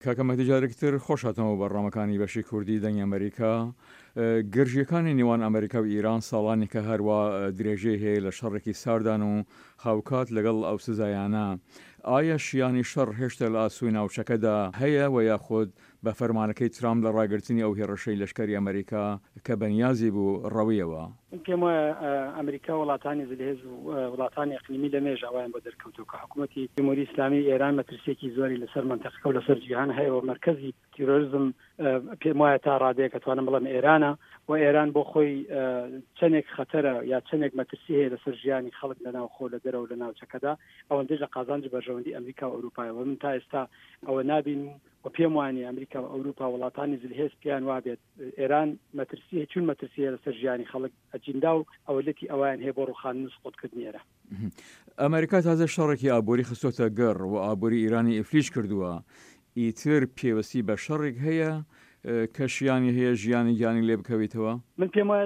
کاکەمەتی جارێکتر خۆشاتەوە بەڕامەکانی بەشی کوردی دەنگی ئەمریکا گرژیەکانی نێوان ئەمریکا و ئیران ساڵانی کە هەروە درێژەی هەیە لە شەڕێکی ساردان و هاوکات لەگەڵ ئەو سزایانە ئایا شیانی شەڕ هێشتا لە ئاسووی ناوچەکەدا هەیە و یاخود بە فەرمانەکەی ترامپ لە ڕاگررتنی ئەو هێڕەشەی لەشکری ئەمریکا کە بەنیازی بوو ڕەویەوە پێم وایە ئەمریکا وڵاتانی زلهێز و وڵاتانی ئەقلیمی لە مێژ ئەویان بۆ دەرکەوتوە کە حکوومەتی جمهوری ئیسلامی ئێران مەترسێکی زۆری لەسەر منتەقەکە و لەسەر جیهان هەیە و مەرکەزی تیرۆریزم پێم وایە تا ڕادەیە کە توانم بڵێم ئێرانە و ئێران بۆ خۆی چەندێک خەتەرە یا چەندێک مەترسی هەیە لەسەر ژیانی خەڵک لەناو خۆ لە دەرەوە لە ناوچەکەدا ئەوەندەش لە قازانج بەرژەوەندی ئەمریکا و ئەوروپایەوە من تا ئێستا ئەوە نابین و پێم وانێ ئەمریکا و ئەوروپا وڵاتانی زلهێز پیان وابێت ئێران مەترسی چون مەترسیە لەسەر ژیانی خەڵک ئەجیندا و ئەوەلەتی ئەویان هەیە بۆ ڕوخاندن سقوتکردنی ئێرە. ئەمریکا تازە شەڕێکی ئابووری خستۆتە گەڕ و ئابووری ئیرانی ئیفلیش کردووە ئیتر پێوەستی بە شەڕێک هەیە کەشیانی هەیە ژیانی گیانی لێ بکەویتەوە؟ من پێم وایە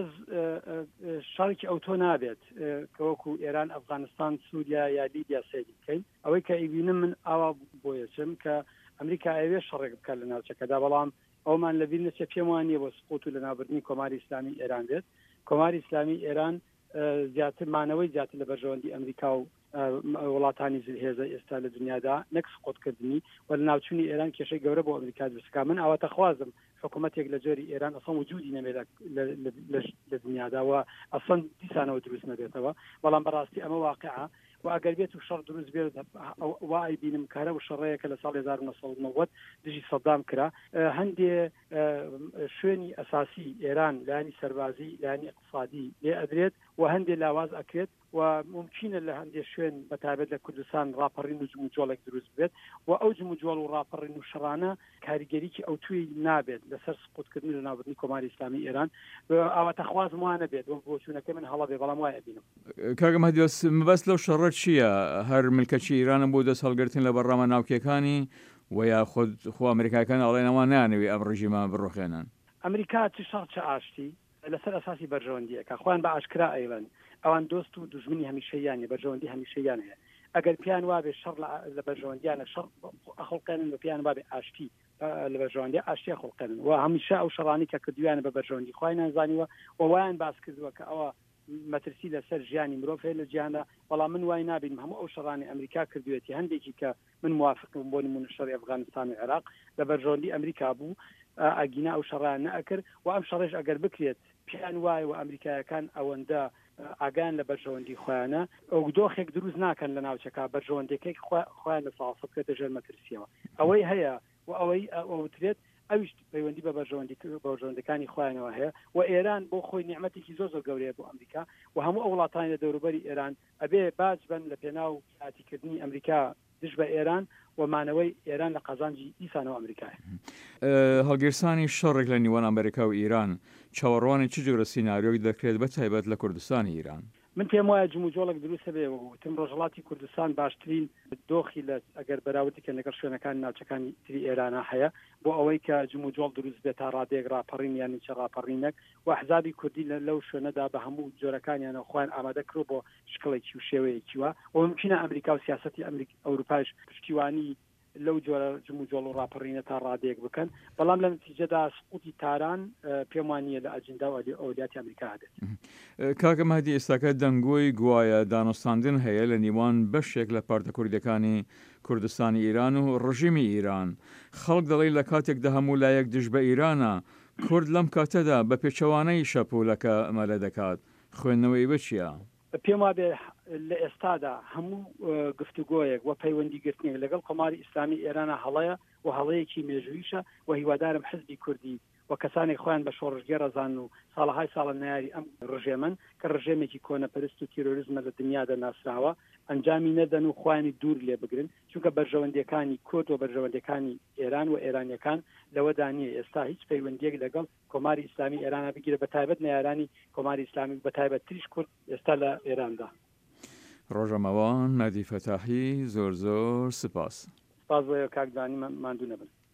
شەڕێکی ئەوتۆ نابێت کە وەکو ئێران ئەفغانستان سووریا یا لیبیا سەیری بکەین ئەوەی کە ئیبینم من ئاوا بۆیەچم کە ئەمریکا ئەوێ شەڕێک بکات لە ناوچەکەدا بەڵام ئەومان لەبیر نەچێت پێم وانیە بۆ سقوط و لە ناوبردنی کۆماری ئیسلامی ئێران بێت کۆماری ئیسلامی ئێران زیاتر مانەوەی زیاتر لە بەرژەوەندی ئەمریکا و وڵاتانی زلهێزە ئێستا لە دنیادا نەک سقوطکردنی و لە ناوچوونی ئێران کێشەی گەورە بۆ ئەمریکا دروستکا من ئەوەتە خوازم حکوومەتێک لە جۆری ئێران ئەسڵ وجودی نەبێت لە دنیادا و ئەسڵ دیسانەوە دروست نەبێتەوە بەڵام بەڕاستی ئەمە واقعە و ئەگەر بێت و شەڕ دروست بێت وای بینم کارە و شەڕەیەکە لە ساڵ 1990 دژی سەدام کرا هەندێ شوێنی ئەساسی ئێران لایانی سەربازی لایانی اقتصادی لێ ئەدرێت و هەندێ لاواز ئەکرێت و ممکنە لە هەندێ شوێن بەتابەت لە کوردستان ڕاپەڕین و جموجۆڵێک دروست بێت و ئەو جموجۆڵ و ڕاپەڕین و شەڕانە کاریگەریکی ئەو توی نابێت لەسەر سقوطکردن لە ناوبردنی کۆماری ئیسلامی ئێران ئەوەتە خوازم وانە بێت وە بۆچوونەکە من هەڵە بێ بەڵام وایە بینم. کاکەم هەدیۆس مەبەست لەو شەڕە چییە؟ هەر ملکەچی ئیرانە بۆ دەست هەڵگرتن لە بەڕامە ناوکیەکانی و یا خۆ ئەمریکاکان ئەڵێنەوە نانەوێ ئەم ڕژیمە بڕۆخێنن. ئەمریکا چ شەڕ چ ئاشتی لەسەر ئەساسی بەرژەوەندیەکە خۆیان بە ئاشکرا ئەیڵێن ئەوان دۆست و دوژمنی هەمیشەیانە بەرژەوەندی هەمیشەیان هەیە ئەگەر پیان وابێ شەڕ لە بەرژەوەندیانە شەڕ ئەخڵقێنن و پیان وابێ ئاشتی لە بەرژەوەندی ئاشتی ئەخڵقێنن و هەمیشە ئەو شەڕانی کە کردویانە بە بەرژەوەندی خۆی نازانیوە و وایان باس کردووە کە ئەوە مەترسی لەسەر ژیانی مرۆڤ هەیە لە جیهاندا بەڵام من وای نابینم هەموو ئەو شەڕانی ئەمریکا کردوێتی هەندێکی کە من موافقم بۆ نمونە شەڕی ئەفغانستان و عێراق لە بەرژەوەندی ئەمریکا بوو ئاگینا ئەو شەڕیان نەئەکرد و ئەم شەڕێش ئەگەر بکرێت پیان وایە و ئەمریکایەکان ئەوەندە ئاگان لە بەرژەوەندی خۆیانە ئەو دۆخێک دروست ناکەن لە ناوچەکە بەرژەوەندەکەی خۆیان لە ساڵسە بکرێتە ژێر مەترسیەوە ئەوەی هەیە و ئەوەی ئەوترێت ئەویش پەیوەندی بە بەرژەوەندەکانی خۆیانەوە هەیە و ئێران بۆ خۆی نیعمەتێکی زۆر گەورەیە بۆ ئەمریکا و هەموو ئەو وڵاتانی لە دەوروبەری ئێران ئەبێ باج بن لە پێناو ئاتیکردنی ئەمریکا دژ بە ئێران و مانەوەی ئێران لە قازانجی ئیسانەوە ئەمریکایە. هەڵگیرسانی شەڕێک لە نیوان ئەمریکا و ئیران چاوەڕوانی چ جۆرە سیناریۆی دەکرێت بە تایبەت لە کوردستانی ئیران؟ من پێم وایە جموجۆڵێک دروستە بێ و تم ڕۆژهەڵاتی کوردستان باشترین دۆخی لە ئەگەر بەراوردی کە لەگەڵ شوێنەکان ناوچەکانی تری ئێرانە هەیە بۆ ئەوەی کە جموجۆڵ دروست بێت تا ڕادێک ڕاپەڕین یانی چه ڕاپەڕینێک و حزابی کوردی لەو شوێنەدا بە هەموو جۆرەکانیانە خۆیان ئامادە کرۆ بۆ شکڵێکی و شێوەیەکی وە و ممکنە ئەمریکا و سیاسەتی ئەوروپاش پشتیوانی لەو جۆرە جموجۆڵ و ڕاپەڕینە تا ڕادێک بکەن بەڵام لە نتیجەدا سقوطی تاران پێم وانیە لە ئەجندا و ئەولیاتی ئەمریکا هەبێت. کاکەم هەدی ئێستاکە دەنگۆی گوایە دانوستاندن هەیە لە نیوان بەشێک لە پارتە کوردەکانی کوردستانی ئیران و ڕژیمی ئیران خەڵک دەڵێ لە کاتێکدا هەموو لایەک دژ بە ئیرانە کورد لەم کاتەدا بە پێچەوانەی شەپۆلەکە ئەمەلە دەکات خوێندنەوەی بە چییە؟ پێم وابێ لە ئێستادا هەموو گفتوگۆیەک و پەیوەندیگرتنێک لەگەڵ کۆماری ئیسلامی ئێرانە هەڵەیە و هەڵەیەکی مێژوویشە و هیوادارم حزبی کوردی و کەسانی خۆیان بە شۆڕژگێ ڕەزان و ساڵهای ساڵە ناری ئەم ڕژێمن کە ڕژێمێکی کۆنەپەرست و تیرۆریزمە لە دنیادا ناسراوە ئەنجامی نەدەن و خوانی دوور لێ بگرن چونکە بەرژەوەندەکانی کورد و بەرژەوەندەکانی ئێران و ئێرانیەکان لەوەدا نیە ئێستا هیچ پەیوەندیەک لەگەڵ کۆماری ئیسلامی ئێرانە بگیرە بە تایبەت نەیارانی کۆماری ئیسلامی بە تایبەت تریش کورد ئێستا لە ئێراندا. ڕۆژەمەوان مەدی فەتاحی زۆر سپاس. سپاس بۆ کاکدانی ماندوو نەبن.